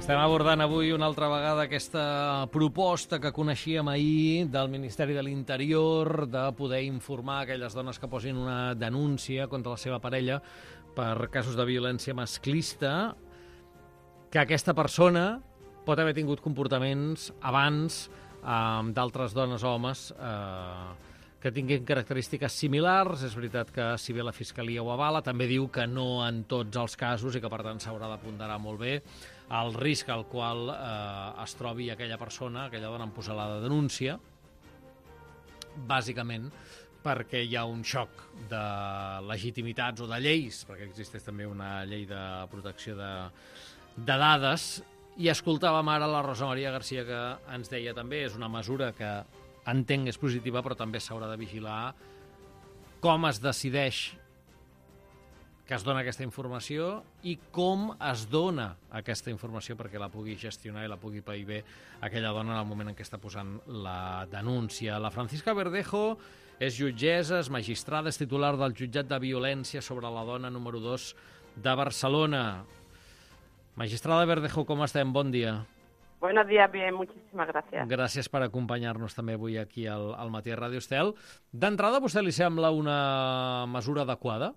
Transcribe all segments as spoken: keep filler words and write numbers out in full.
Estem abordant avui una altra vegada aquesta proposta que coneixíem ahir del Ministeri de l'Interior de poder informar aquelles dones que posin una denúncia contra la seva parella per casos de violència masclista, que aquesta persona pot haver tingut comportaments abans amb d'altres dones o homes eh, que tinguin característiques similars. És veritat que si bé la Fiscalia ho avala, també diu que no en tots els casos i que per tant s'haurà de ponderar molt bé el risc al qual eh, es trobi aquella persona, aquella dona en posar la denúncia, bàsicament perquè hi ha un xoc de legitimitats o de lleis, perquè existeix també una llei de protecció de, de dades. I escoltàvem ara la Rosa Maria Garcia, que ens deia també, és una mesura que entenc és positiva, però també s'haurà de vigilar com es decideix que es dona aquesta informació i com es dona aquesta informació perquè la pugui gestionar i la pugui pair bé aquella dona en el moment en què està posant la denúncia. La Francisca Verdejo és jutgessa, és magistrada, és titular del jutjat de violència sobre la dona número dos de Barcelona. Magistrada Verdejo, com estem? Bon dia. Buenos días, bien, muchísimas gracias. Gràcies per acompanyar-nos també avui aquí al, al Matí a Ràdio Estel. D'entrada, a vostè li sembla una mesura adequada?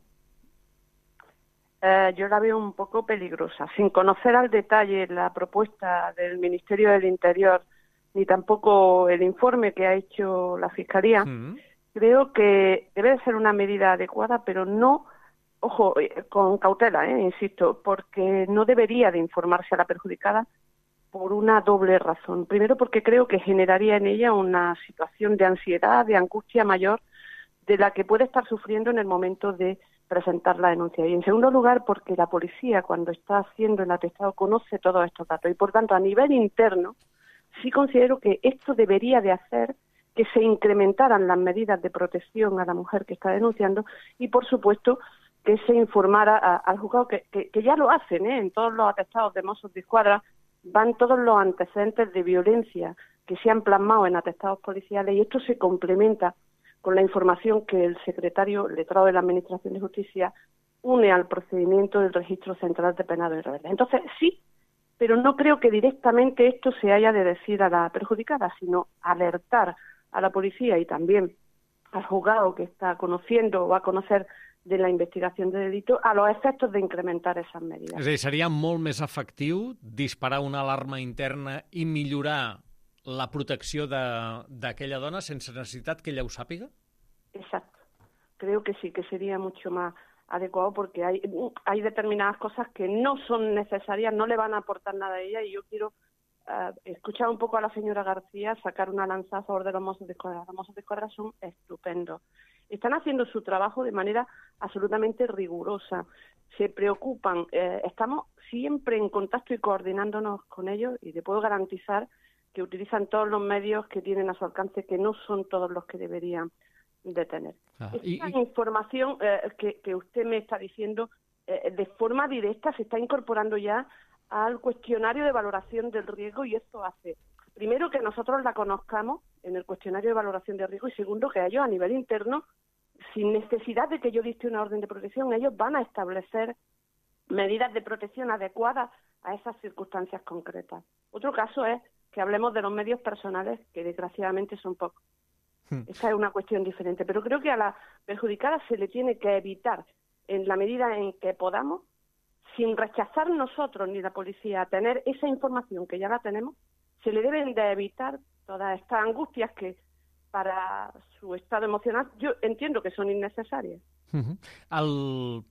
Eh, yo la veo un poco peligrosa. Sin conocer al detalle la propuesta del Ministerio del Interior, ni tampoco el informe que ha hecho la Fiscalía, mm. creo que debe de ser una medida adecuada, pero no, ojo, con cautela, eh, insisto, porque no debería de informarse a la perjudicada por una doble razón. Primero, porque creo que generaría en ella una situación de ansiedad, de angustia mayor, de la que puede estar sufriendo en el momento de presentar la denuncia. Y en segundo lugar, porque la policía, cuando está haciendo el atestado, conoce todos estos datos. Y por tanto, a nivel interno, sí considero que esto debería de hacer que se incrementaran las medidas de protección a la mujer que está denunciando y, por supuesto, que se informara a, al juzgado, que, que, que ya lo hacen, ¿eh? En todos los atestados de Mossos de Escuadra van todos los antecedentes de violencia que se han plasmado en atestados policiales, y esto se complementa con la información que el secretario letrado de la Administración de Justicia une al procedimiento del Registro Central de Penados y Rebeldes. Entonces, sí, pero no creo que directamente esto se haya de decir a la perjudicada, sino alertar a la policía y también al juzgado que está conociendo o va a conocer de la investigación de delito a los efectos de incrementar esas medidas. És a dir, seria molt més efectiu disparar una alarma interna i millorar la protecció d'aquella dona sense necessitat que ella ho sàpiga? Exacto. Creo que sí, que sería mucho más adecuado, porque hay, hay determinadas cosas que no son necesarias, no le van a aportar nada a ella, y yo quiero uh, escuchar un poco a la señora García, sacar una lanza a favor de los Mossos de Escuadra. Los Mossos de Escuadra son estupendos. Están haciendo su trabajo de manera absolutamente rigurosa. Se preocupan. Eh, estamos siempre en contacto y coordinándonos con ellos, y te puedo garantizar que utilizan todos los medios que tienen a su alcance, que no son todos los que deberían de tener. Ah, Esta y, y... información eh, que, que usted me está diciendo, eh, de forma directa se está incorporando ya al cuestionario de valoración del riesgo, y esto hace, primero, que nosotros la conozcamos en el cuestionario de valoración de riesgo, y segundo, que ellos a nivel interno, sin necesidad de que yo dicte una orden de protección, ellos van a establecer medidas de protección adecuadas a esas circunstancias concretas. Otro caso es que hablemos de los medios personales, que desgraciadamente son pocos. Hmm. Esa es una cuestión diferente, pero creo que a la perjudicada se le tiene que evitar, en la medida en que podamos, sin rechazar nosotros ni la policía a tener esa información que ya la tenemos, se le deben de evitar todas estas angustias que para su estado emocional yo entiendo que son innecesàries. Uh-huh. El...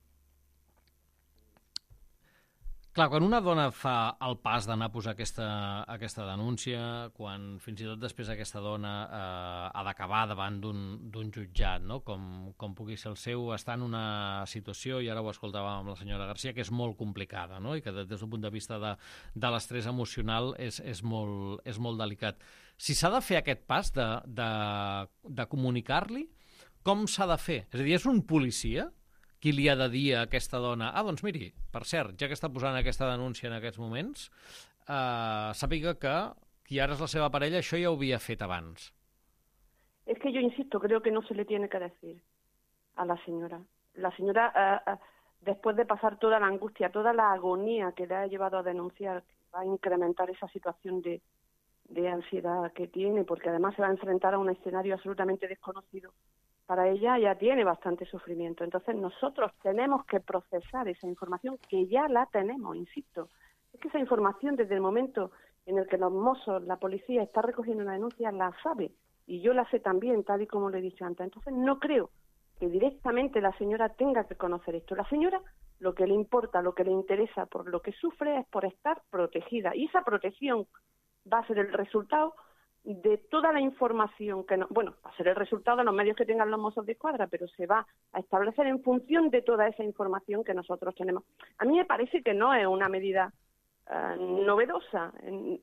Clar, quan una dona fa el pas d'anar a posar aquesta, aquesta denúncia, quan fins i tot després aquesta dona eh, ha d'acabar davant d'un jutjat, no? com, com pugui ser el seu, està en una situació, i ara ho escoltàvem amb la senyora Garcia, que és molt complicada, no? I que des del punt de vista de, de l'estrès emocional és, és, molt, és molt delicat. Si s'ha de fer aquest pas de, de, de comunicar-li, com s'ha de fer? És a dir, és un policia qui li ha de dir a aquesta dona, ah, doncs miri, per cert, ja que està posant aquesta denúncia en aquests moments, eh, sàpiga que qui ara és la seva parella això ja ho havia fet abans. Es que yo insisto, creo que no se le tiene que decir a la señora. La señora, eh, después de pasar toda la angustia, toda la agonía que le ha llevado a denunciar, va a incrementar esa situación de, de ansiedad que tiene, porque además se va a enfrentar a un escenario absolutamente desconocido. Para ella ya tiene bastante sufrimiento. Entonces nosotros tenemos que procesar esa información, que ya la tenemos, insisto. Es que esa información desde el momento en el que los mozos, la policía está recogiendo una denuncia, la sabe. Y yo la sé también, tal y como le he dicho antes. Entonces no creo que directamente la señora tenga que conocer esto. La señora lo que le importa, lo que le interesa, por lo que sufre es por estar protegida. Y esa protección va a ser el resultado de toda la información que no, bueno, va a ser el resultado de los medios que tengan los Mossos de Escuadra, pero se va a establecer en función de toda esa información que nosotros tenemos. A mí me parece que no es una medida uh, novedosa,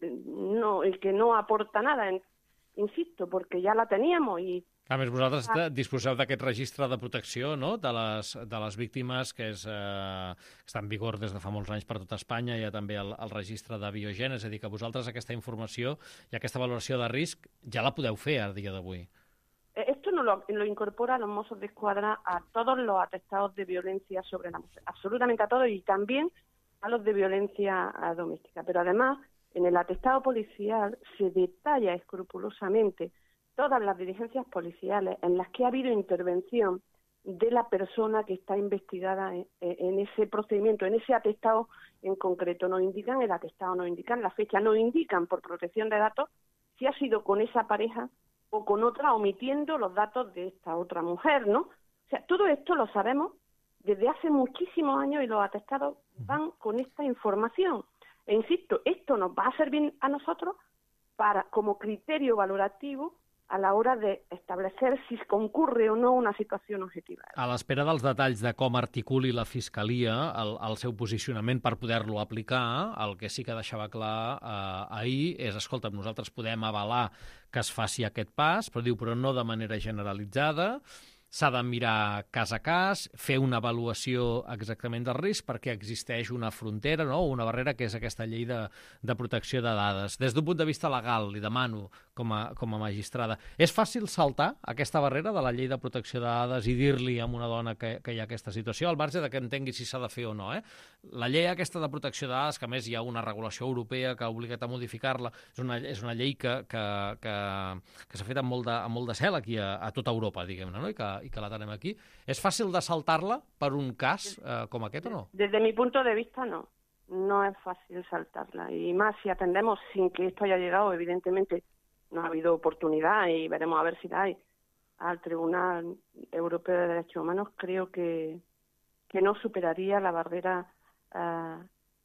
no, el que no aporta nada, en, insisto, porque ya la teníamos i A més, vosaltres ah. disposeu d'aquest registre de protecció, no?, de les, de les víctimes, que és, eh, està en vigor des de fa molts anys per tot Espanya. Hi ha també el, el registre de Biogen, és a dir, que vosaltres aquesta informació i aquesta valoració de risc ja la podeu fer a dia d'avui. Esto no lo, lo incorpora los Mossos de Escuadra a todos los atestados de violencia sobre la mujer, absolutamente a todos, y también a los de violencia doméstica. Pero además, en el atestado policial se detalla escrupulosamente todas las diligencias policiales en las que ha habido intervención de la persona que está investigada en, en ese procedimiento, en ese atestado en concreto. Nos indican el atestado, nos indican la fecha, nos indican por protección de datos si ha sido con esa pareja o con otra, omitiendo los datos de esta otra mujer, ¿no? O sea, todo esto lo sabemos desde hace muchísimos años y los atestados van con esta información. E insisto, esto nos va a servir a nosotros para, como criterio valorativo a la hora de establecer si concurre o no una situació objetiva. A l'espera dels detalls de com articuli la Fiscalia el, el seu posicionament per poder-lo aplicar, el que sí que deixava clar eh, ahir és, escolta, nosaltres podem avalar que es faci aquest pas, però diu, però no de manera generalitzada, s'ha de mirar cas a cas, fer una avaluació exactament del risc, perquè existeix una frontera, no?, una barrera, que és aquesta llei de, de protecció de dades. Des d'un punt de vista legal, li demano, com a, com a magistrada, és fàcil saltar aquesta barrera de la llei de protecció de dades i dir-li a una dona que, que hi ha aquesta situació, al marge de que entengui si s'ha de fer o no, eh? La llei aquesta de protecció de dades, que a més hi ha una regulació europea que ha obligat a modificar-la, és una, és una llei que, que, que, que s'ha fet amb molt, de, amb molt de cel aquí a, a tota Europa, diguem-ne, no?, i que i que la tenem aquí. És fàcil de saltar-la per un cas eh, com aquest o no? Desde mi punto de vista, no. No es fácil saltarla. Y más si atendemos sin que esto haya llegado, evidentemente no ha habido oportunidad y veremos a ver si la hay, al Tribunal Europeo de Derechos Humanos, creo que, que no superaría la barrera uh,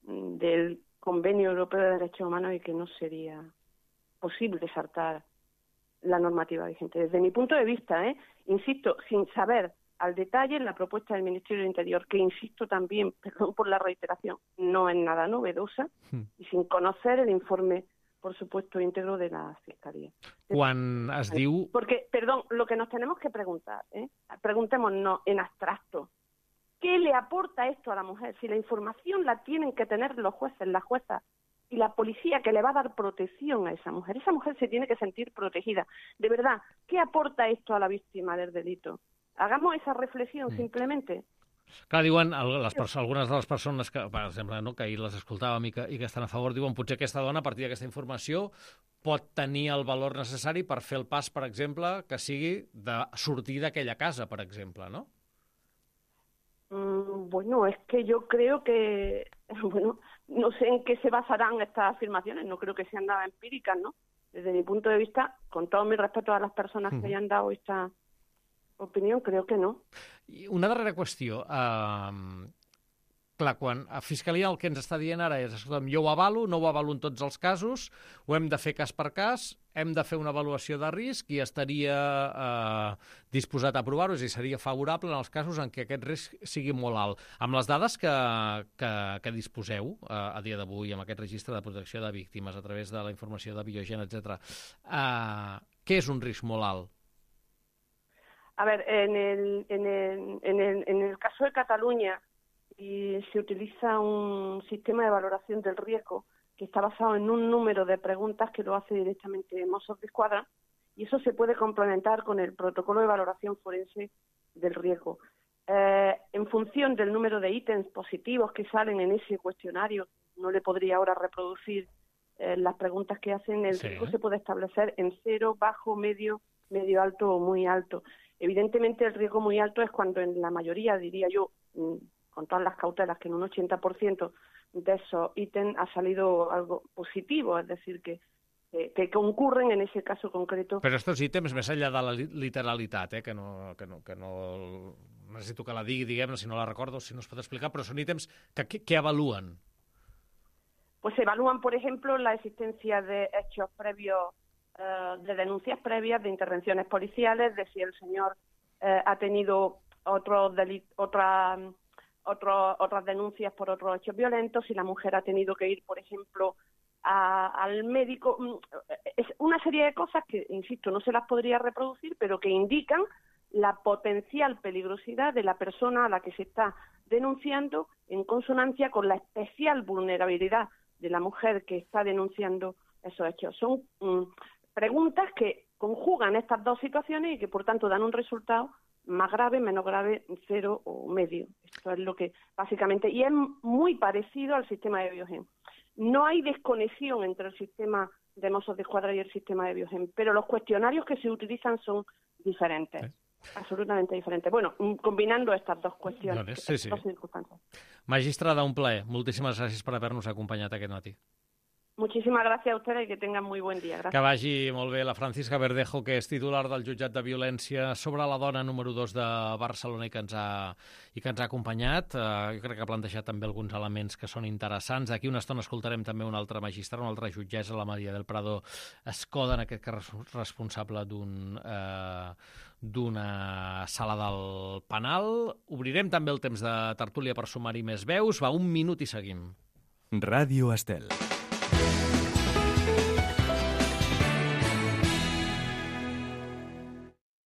del Convenio Europeo de Derechos Humanos y que no sería posible saltar la normativa vigente. Desde mi punto de vista, ¿eh? insisto, sin saber al detalle la propuesta del Ministerio del Interior, que insisto también, perdón por la reiteración, no es nada novedosa, mm. y sin conocer el informe, por supuesto, íntegro de la Fiscalía. Quan es diu... Porque, perdón, lo que nos tenemos que preguntar, ¿eh? preguntémonos en abstracto, ¿qué le aporta esto a la mujer? Si la información la tienen que tener los jueces, las juezas, y la policía que le va a dar protección a esa mujer. Esa mujer se tiene que sentir protegida. De verdad, ¿qué aporta esto a la víctima del delito? Hagamos esa reflexión, mm. simplemente. Clar, diuen, les, algunes de les persones que, per exemple, no, que ahir les escoltàvem i que, i que estan a favor, diuen potser aquesta dona, a partir d'aquesta informació, pot tenir el valor necessari per fer el pas, per exemple, que sigui de sortir d'aquella casa, per exemple, ¿no? Mm, bueno, es que yo creo que, bueno, no sé en qué se basarán estas afirmaciones, no creo que sean nada empíricas, ¿no? Desde mi punto de vista, con todo mi respeto a las personas que hayan dado esta opinión, creo que no. I una darrera qüestió. Uh, clar, quan a Fiscalia el que ens està dient ara és, escolta'm, jo ho avalo, no ho avalo en tots els casos, ho hem de fer cas per cas, hem de fer una avaluació de risc i estaria eh, disposat a aprovar-ho, és a dir, seria favorable en els casos en què aquest risc sigui molt alt. Amb les dades que, que, que disposeu eh, a dia d'avui, amb aquest registre de protecció de víctimes, a través de la informació de Biogen, etcètera, eh, què és un risc molt alt? A ver, en el, en el, en el, en el caso de Cataluña, y se utiliza un sistema de valoración del riesgo que está basado en un número de preguntas que lo hace directamente Mossos de Escuadra, y eso se puede complementar con el protocolo de valoración forense del riesgo. eh, en función del número de ítems positivos que salen en ese cuestionario, no le podría ahora reproducir eh, las preguntas que hacen, el sí. riesgo se puede establecer en cero, bajo, medio, medio alto o muy alto. Evidentemente el riesgo muy alto es cuando en la mayoría, diría yo, con todas las cautelas, que en un ochenta por ciento de esos ítems ha salido algo positivo, es decir, que, que, que concurren en ese caso concreto. Però estos ítems, més enllà de la literalitat, eh, que, no, que, no, que no necessito que la digui, diguem, si no la recordo, si no es pot explicar, però són ítems que, que, que avalúen. Pues evalúan, por ejemplo, la existencia de hechos previos, eh, de denuncias previas, de intervenciones policiales, de si el señor eh, ha tenido otros delit- otra, otro, otras denuncias por otros hechos violentos, si la mujer ha tenido que ir, por ejemplo, a, al médico. Es una serie de cosas que, insisto, no se las podría reproducir, pero que indican la potencial peligrosidad de la persona a la que se está denunciando en consonancia con la especial vulnerabilidad de la mujer que está denunciando esos hechos. Son mm, preguntas que conjugan estas dos situaciones y que, por tanto, dan un resultado más grave, menos grave, cero o medio. Esto es lo que, básicamente, y es muy parecido al sistema de Biogen. No hay desconexión entre el sistema de Mossos de Escuadra y el sistema de Biogen, pero los cuestionarios que se utilizan son diferentes. ¿Eh? Absolutamente diferente. Bueno, combinando estas dos qüestions, no, sí, sí. Dos circunstàncies. Magistrada, un plaer. Moltíssimes gràcies per haver-nos acompanyat aquest matí. Muchísimas gracias a ustedes y que tengan muy buen día. Gracias. Que vagi molt bé la Francisca Verdejo, que és titular del jutjat de violència sobre la dona número dos de Barcelona i que ens ha, i que ens ha acompanyat. Uh, jo crec que ha plantejat també alguns elements que són interessants. Aquí una estona escoltarem també una altra magistrada, una altra jutgessa, la Maria del Prado Escoda, en aquest cas responsable d'un... Uh, d'una sala del penal. Obrirem també el temps de tertúlia per sumar-hi més veus. Va, un minut i seguim. Ràdio Estel.